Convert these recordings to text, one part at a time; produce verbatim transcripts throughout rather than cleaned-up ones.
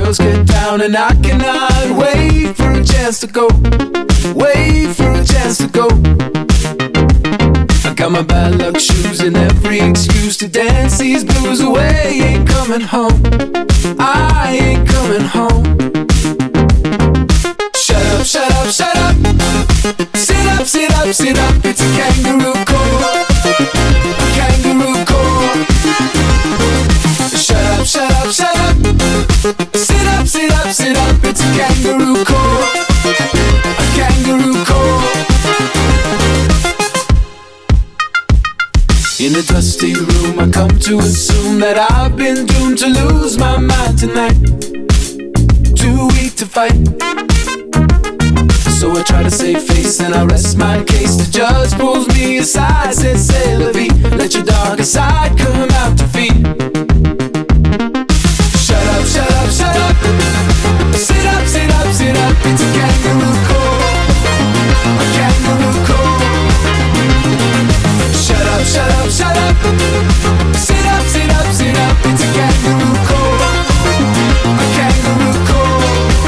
girls get down, and I cannot wait for a chance to go. Wait for a chance to go. I got my bad luck shoes and every excuse to dance these blues away. Ain't coming home, I ain't coming home. Shut up, shut up, shut up. Sit up, sit up, sit up. It's a kangaroo court, a kangaroo court. Shut up, shut up, shut up. Sit up, sit up, sit up. It's a kangaroo court, a kangaroo court. In a dusty room, I come to assume that I've been doomed to lose my mind tonight. Too weak to fight, so I try to save face and I rest my case. The judge pulls me aside, says, "C'est la vie, let your darker side come out to feed." Shut up, shut up, shut up. Sit up, sit up, sit up. It's a kangaroo court, a kangaroo court. Shut up, shut up, shut up. Sit up, sit up, sit up. It's a kangaroo court, a kangaroo court.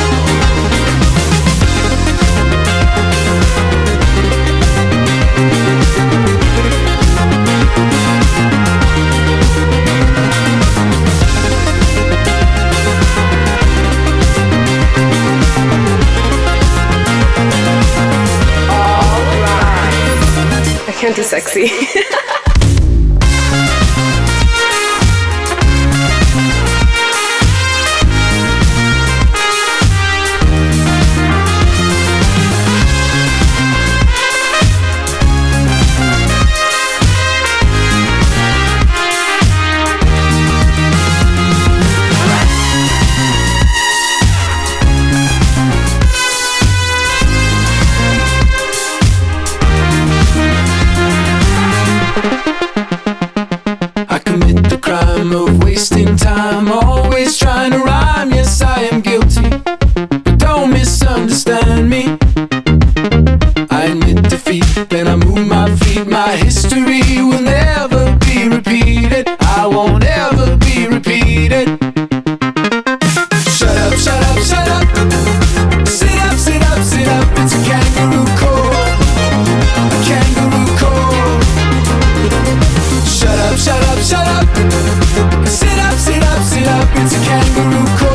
I can't do sexy. Of wasting time, always trying to rhyme. Yes, I am guilty, but don't misunderstand me. I admit defeat, then I move my feet. My history will never be repeated. I won't ever be repeated. Shut up, shut up, shut up. Sit up, sit up, sit up. It's a kangaroo court, a kangaroo court. Shut up, shut up, shut up. Sit up, sit up, sit up, it's a kangaroo court.